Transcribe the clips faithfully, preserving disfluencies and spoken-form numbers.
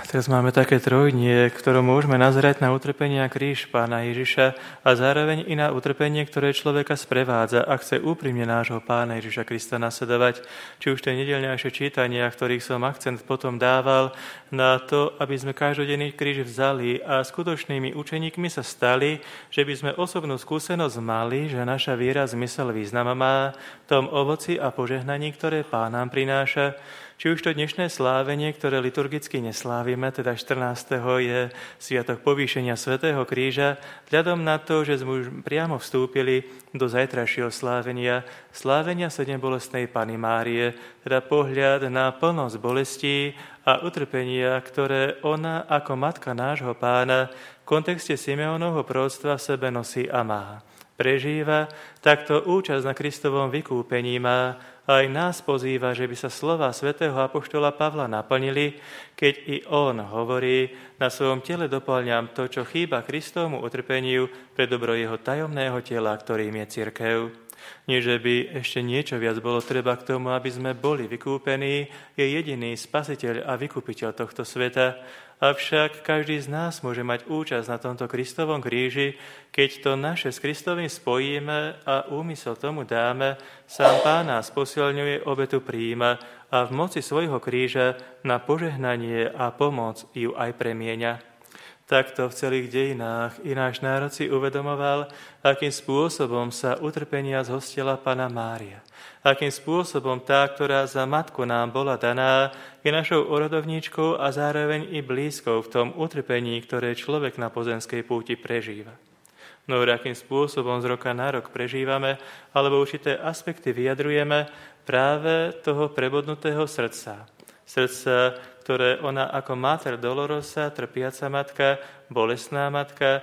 Teraz máme také trojdnie, v ktorom môžeme nazerať na utrpenie a kríž Pána Ježiša a zároveň i na utrpenie, ktoré človeka sprevádza a chce úprimne nášho Pána Ježiša Krista nasledovať. Či už tie nedeľnejšie čítania, ktorých som akcent potom dával na to, aby sme každodenný kríž vzali a skutočnými učeníkmi sa stali, že by sme osobnú skúsenosť mali, že naša viera zmysel význam má v tom ovoci a požehnaní, ktoré Pán nám prináša. Či už to dnešné slávenie, ktoré liturgicky neslávime, teda štrnásteho je sviatok povýšenia svätého kríža, vzhľadom na to, že sme už priamo vstúpili do zajtrajšieho slávenia, slávenia sedembolestnej Panny Márie, teda pohľad na plnosť bolestí a utrpenia, ktoré ona ako matka nášho Pána v kontexte Simeónovho proroctva v sebe nosí a má. Prežíva, takto účasť na Kristovom vykúpení má, aj nás pozýva, že by sa slova svätého apoštola Pavla naplnili, keď i on hovorí, na svojom tele dopĺňam to, čo chýba Kristovmu utrpeniu pre dobro jeho tajomného tela, ktorým je cirkev. Nie, že by ešte niečo viac bolo treba k tomu, aby sme boli vykúpení, je jediný spasiteľ a vykupiteľ tohto sveta. Avšak každý z nás môže mať účasť na tomto Kristovom kríži, keď to naše s Kristovým spojíme a úmysel tomu dáme, sám Pán nás posilňuje, obetu prijíma a v moci svojho kríža na požehnanie a pomoc ju aj premieňa. Takto v celých dejinách i náš národ si uvedomoval, akým spôsobom sa utrpenia zhostila Panna Mária. Akým spôsobom tá, ktorá za matku nám bola daná, je našou orodovníčkou a zároveň i blízkou v tom utrpení, ktoré človek na pozemskej púti prežíva. No akým spôsobom z roka na rok prežívame, alebo určité aspekty vyjadrujeme práve toho prebodnutého srdca. Srdca, ktoré ona ako Mater Dolorosa, trpiaca matka, bolestná matka,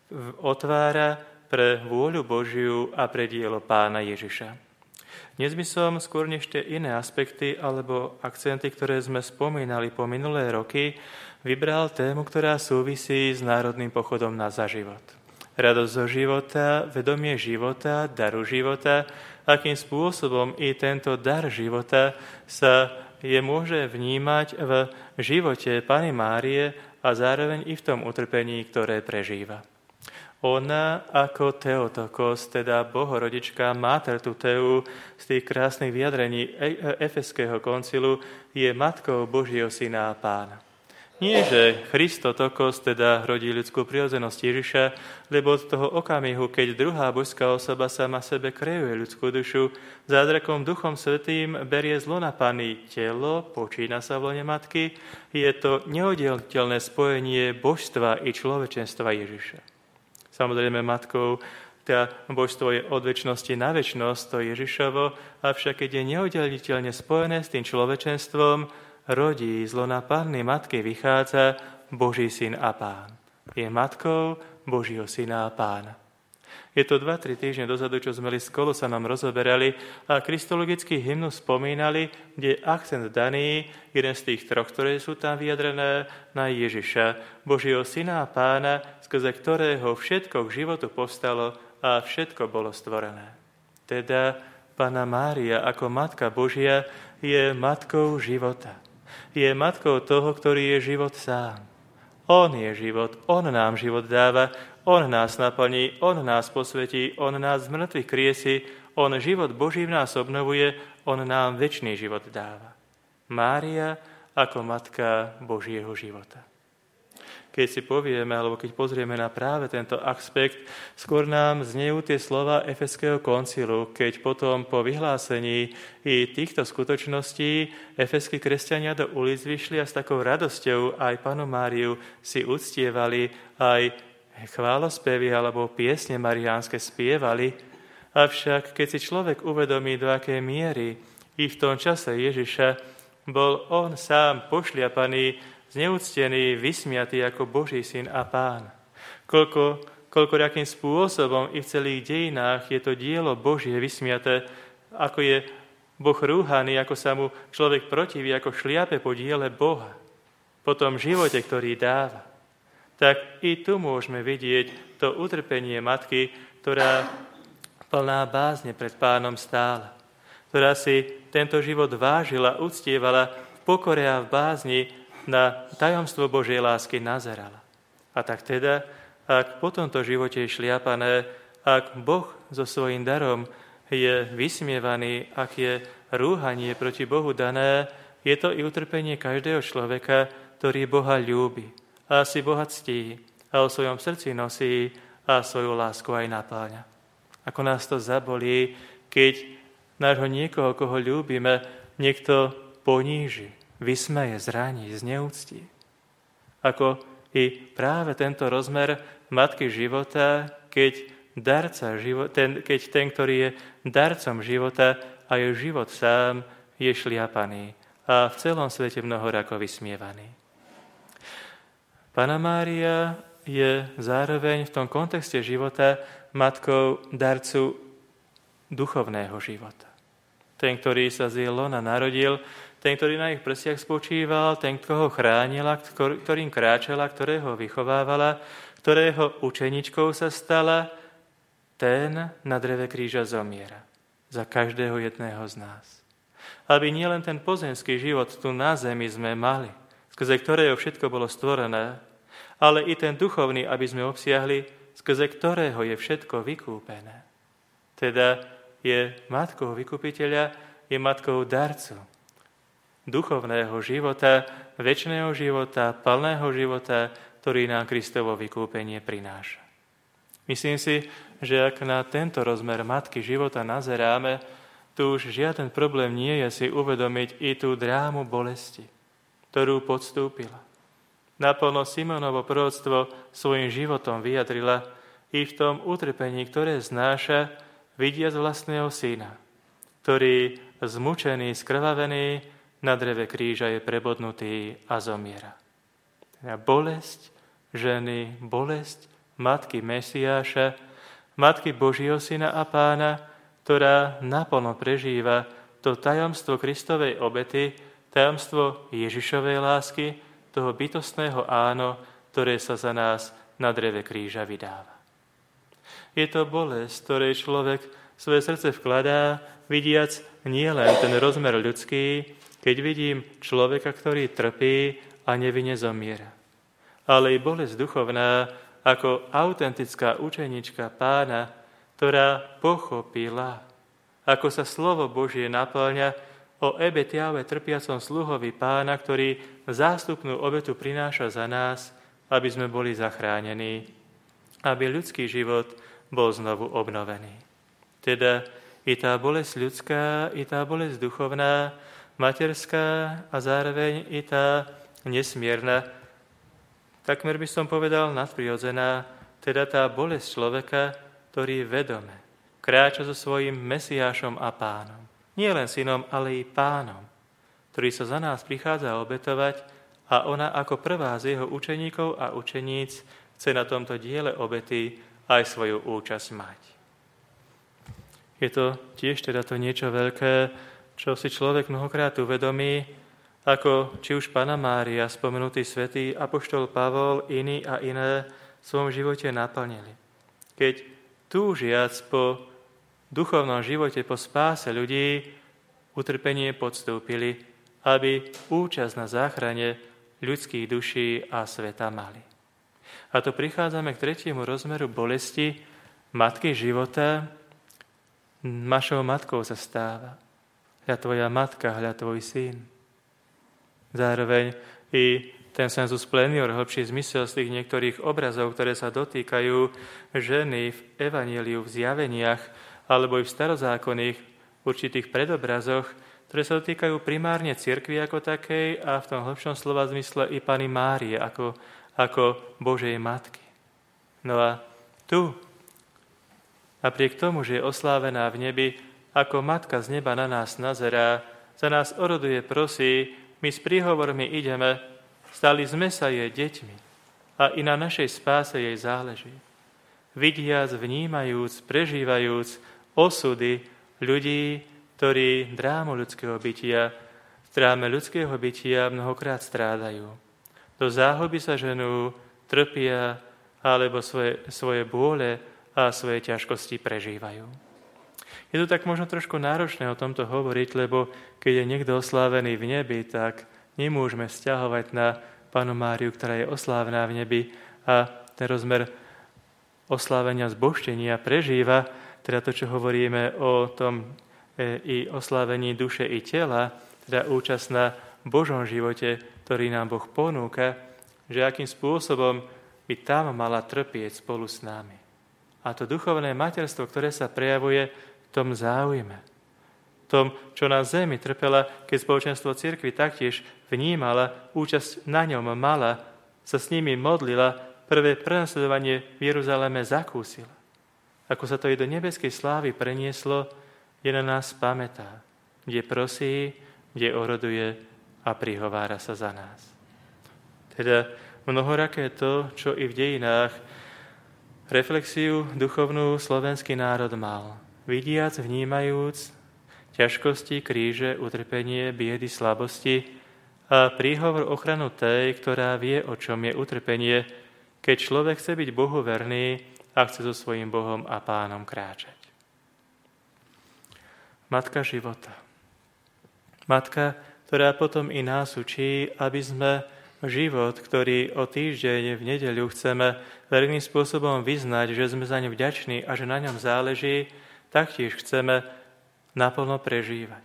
otvára pre vôľu Božiu a pre dielo Pána Ježiša. Dnes by som skôr než tie iné aspekty alebo akcenty, ktoré sme spomínali po minulé roky, vybral tému, ktorá súvisí s národným pochodom na za život. Radosť zo života, vedomie života, daru života, akým spôsobom i tento dar života sa je môže vnímať v živote Panny Márie a zároveň i v tom utrpení, ktoré prežíva. Ona ako Theotokos, teda Bohorodička, Mater Tuteu, z tých krásnych vyjadrení Efeského koncilu, je matkou Božieho Syna a Pána. Nie, že Christotokos teda rodí ľudskú prirodzenosť Ježiša, lebo od toho okamihu, keď druhá božská osoba sama sebe kreuje ľudskú dušu, zázrakom Duchom Svätým berie z lona Panny telo, počína sa v lone matky, je to neoddeliteľné spojenie božstva i človečenstva Ježiša. Samozrejme matkou, teda božstvo je od večnosti na večnosť, to Ježišovo, avšak keď je neoddeliteľne spojené s tým človečenstvom, rodí z lona Panny matky vychádza Boží Syn a Pán. Je matkou Božího Syna a Pána. Je to dva tri týždne dozadu, čo sme s Kolosanom rozoberali a kristologický hymnus spomínali, kde je akcent daný, jeden z tých troch, ktoré sú tam vyjadrené, na Ježiša, Božího Syna a Pána, skrze ktorého všetko k životu povstalo a všetko bolo stvorené. Teda Panna Mária ako Matka Božia je matkou života. Je matkou toho, ktorý je život sám. On je život, on nám život dáva, on nás naplní, on nás posvetí, on nás z mŕtvych kriesi, on život Boží v nás obnovuje, on nám večný život dáva. Mária ako matka Božieho života. Keď si povieme, alebo keď pozrieme na práve tento aspekt, skôr nám znejú tie slova Efeského koncilu, keď potom po vyhlásení i týchto skutočností efeskí kresťania do ulic vyšli a s takou radosťou aj Pannu Máriu si uctievali, aj chválospevy alebo piesne mariánske spievali. Avšak keď si človek uvedomí, do akej miery i v tom čase Ježiša bol on sám pošliapaný, zneúctený, vysmiatý ako Boží Syn a Pán. Koľko, koľko akým spôsobom i v celých dejinách je to dielo Božie vysmiaté, ako je Boh rúhaný, ako sa mu človek protiví, ako šliape po diele Boha, po tom živote, ktorý dáva. Tak i tu môžeme vidieť to utrpenie matky, ktorá plná bázne pred Pánom stála, ktorá si tento život vážila, uctievala v pokore a v bázni na tajomstvo Božej lásky nazerala. A tak teda, ak po tomto živote je šliapané, ak Boh so svojím darom je vysmievaný, ak je rúhanie proti Bohu dané, je to i utrpenie každého človeka, ktorý Boha ľúbi a si Boha ctí a o svojom srdci nosí a svoju lásku aj napáľa. Ako nás to zabolí, keď nášho niekoho, koho ľúbime, niekto poníži, vysmeje, zraní, zneúctí. Ako i práve tento rozmer matky života, keď, darca, ten, keď ten, ktorý je darcom života a je život sám, je šliapaný a v celom svete mnohorako vysmievaný. Panna Mária je zároveň v tom kontexte života matkou darcu duchovného života. Ten, ktorý sa z jej lona narodil, ten, ktorý na ich prsiach spočíval, ten, koho chránila, ktorým kráčala, ktorého vychovávala, ktorého učeničkou sa stala, ten na dreve kríža zomiera za každého jedného z nás. Aby nielen ten pozemský život tu na zemi sme mali, skrze ktorého všetko bolo stvorené, ale i ten duchovný, aby sme obsiahli, skrze ktorého je všetko vykúpené. Teda je matkou vykupiteľa, je matkou darcu duchovného života, večného života, plného života, ktorý nám Kristovo vykúpenie prináša. Myslím si, že ak na tento rozmer matky života nazeráme, tu už žiaden problém nie je si uvedomiť i tú drámu bolesti, ktorú podstúpila. Naplno Simonovo proroctvo svojim životom vyjadrila i v tom utrpení, ktoré znáša, vidiac vlastného syna, ktorý zmučený, skrvavený na dreve kríža je prebodnutý a zomiera. Bolesť ženy, bolesť matky Mesiáša, matky Božieho syna a pána, ktorá naplno prežíva to tajomstvo Kristovej obety, tajomstvo Ježišovej lásky, toho bytostného áno, ktoré sa za nás na dreve kríža vydáva. Je to bolesť, ktorej človek svoje srdce vkladá, vidiac nielen ten rozmer ľudský, keď vidím človeka, ktorý trpí a nevinne zomiera, ale i bolesť duchovná, ako autentická učenička pána, ktorá pochopila, ako sa slovo Božie naplňa o ebetiave trpiacom sluhovi pána, ktorý zástupnú obetu prináša za nás, aby sme boli zachránení, aby ľudský život bol znovu obnovený. Teda i tá bolesť ľudská, i tá bolesť duchovná, materská a zároveň i tá nesmierna, takmer by som povedal nadprirodzená, teda tá bolesť človeka, ktorý vedome kráča so svojím Mesiášom a pánom. Nie len synom, ale i pánom, ktorý sa za nás prichádza obetovať a ona ako prvá z jeho učeníkov a učeníc chce na tomto diele obety aj svoju účasť mať. Je to tiež teda to niečo veľké, čo si človek mnohokrát uvedomí, ako či už Panna Mária, spomenutý svätý apoštol Pavol, iní a iné v svojom živote naplnili. Keď túžiac po duchovnom živote, po spáse ľudí, utrpenie podstúpili, aby účasť na záchrane ľudských duší a sveta mali. A to prichádzame k tretiemu rozmeru bolesti matky života. Našou matkou sa stáva. Hľa tvoja matka, hľa tvoj syn. Zároveň i ten sensus plenior, hlbší zmysel z tých niektorých obrazov, ktoré sa dotýkajú ženy v evanjeliu, v zjaveniach, alebo i v starozákonných určitých predobrazoch, ktoré sa dotýkajú primárne cirkvi ako takej a v tom hlbšom slova zmysle i Panny Márie ako, ako Božej matky. No a tu, napriek tomu, že je oslávená v nebi, ako matka z neba na nás nazerá, za nás oroduje, prosí, my s príhovormi ideme, stali sme sa jej deťmi a i na našej spáse jej záleží. Vidiac, vnímajúc, prežívajúc osudy ľudí, ktorí drámu ľudského bytia, v dráme ľudského bytia mnohokrát strádajú. Do záhuby sa ženú, trpia, alebo svoje, svoje bôle a svoje ťažkosti prežívajú. Je to tak možno trošku náročné o tomto hovoriť, lebo keď je niekto oslávený v nebi, tak nemôžeme vzťahovať na Pannu Máriu, ktorá je oslávna v nebi a ten rozmer oslávenia zbožtenia prežíva, teda to, čo hovoríme o tom e, i oslávení duše i tela, teda účasť na Božom živote, ktorý nám Boh ponúka, že akým spôsobom by tam mala trpieť spolu s nami. A to duchovné materstvo, ktoré sa prejavuje v tom záujme, v tom, čo na zemi trpela, keď spoločenstvo cirkvi taktiež vnímala, účasť na ňom mala, sa s nimi modlila, prvé prenasledovanie v Jeruzaleme zakúsila. Ako sa to i do nebeskej slávy prenieslo, kde na nás pamätá, kde prosí, kde oroduje a prihovára sa za nás. Teda mnohoraké to, čo i v dejinách reflexiu duchovnú slovenský národ mal. Vidiac, vnímajúc ťažkosti, kríže, utrpenie, biedy, slabosti a príhovor ochranu tej, ktorá vie, o čom je utrpenie, keď človek chce byť Bohu verný a chce so svojím Bohom a Pánom kráčať. Matka života. Matka, ktorá potom i nás učí, aby sme život, ktorý o týždeň v nedeľu chceme verným spôsobom vyznať, že sme za ňu vďační a že na ňom záleží, taktiež chceme naplno prežívať.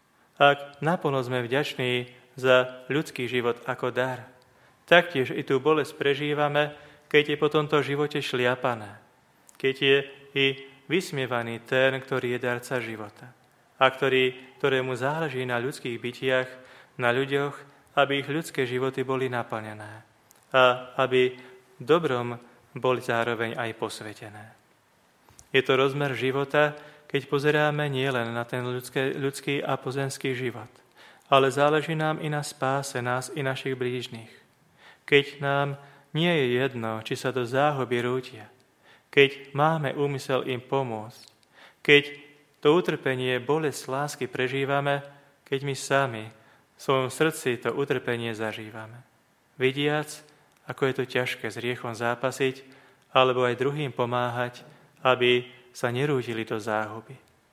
Ak naplno sme vďační za ľudský život ako dar, taktiež i tú bolesť prežívame, keď je po tomto živote šliapané, keď je i vysmievaný ten, ktorý je darca života a ktorý, ktorému záleží na ľudských bytiach, na ľuďoch, aby ich ľudské životy boli naplnené a aby dobrom boli zároveň aj posvetené. Je to rozmer života, keď pozeráme nielen na ten ľudské, ľudský a pozemský život, ale záleží nám i na spáse nás i našich blížnych. Keď nám nie je jedno, či sa do záhuby rútia, keď máme úmysel im pomôcť, keď to utrpenie, bolesť lásky prežívame, keď my sami v svojom srdci to utrpenie zažívame. Vidiac, ako je to ťažké s hriechom zápasiť, alebo aj druhým pomáhať, aby sa nerútili do záhuby.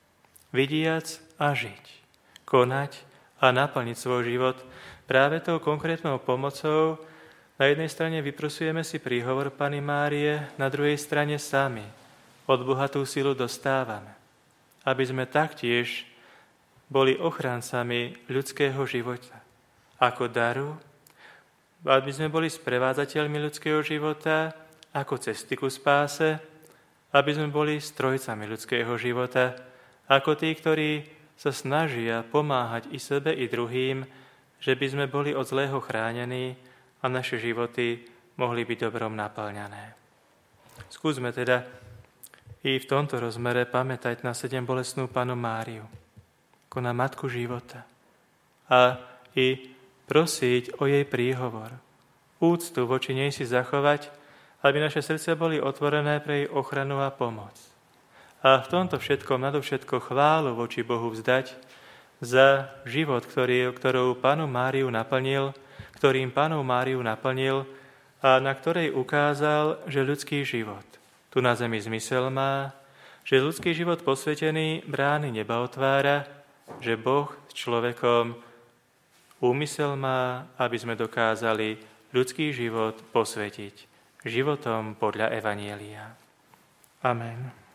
Vidiac a žiť, konať a naplniť svoj život práve tou konkrétnou pomocou. Na jednej strane vyprosujeme si príhovor Panny Márie, na druhej strane sami od Boha tú silu dostávame, aby sme taktiež boli ochrancami ľudského života ako daru, aby sme boli sprevádzateľmi ľudského života ako cesty ku spáse, aby sme boli strojcami ľudského života ako tí, ktorí sa snažia pomáhať i sebe, i druhým, že by sme boli od zlého chránení a naše životy mohli byť dobrom naplňané. Skúsme teda i v tomto rozmere pamätať na sedem bolestnú Pannu Máriu, ako na matku života a i prosiť o jej príhovor, úctu voči nej si zachovať, aby naše srdcia boli otvorené pre jej ochranu a pomoc. A v tomto všetkom nadovšetko chválu voči Bohu vzdať za život, ktorý, ktorou Pannu Máriu naplnil, ktorým Pannu Máriu naplnil a na ktorej ukázal, že ľudský život tu na zemi zmysel má, že ľudský život posvetený brány neba otvára, že Boh s človekom úmysel má, aby sme dokázali ľudský život posvetiť životom podľa Evanjelia. Amen.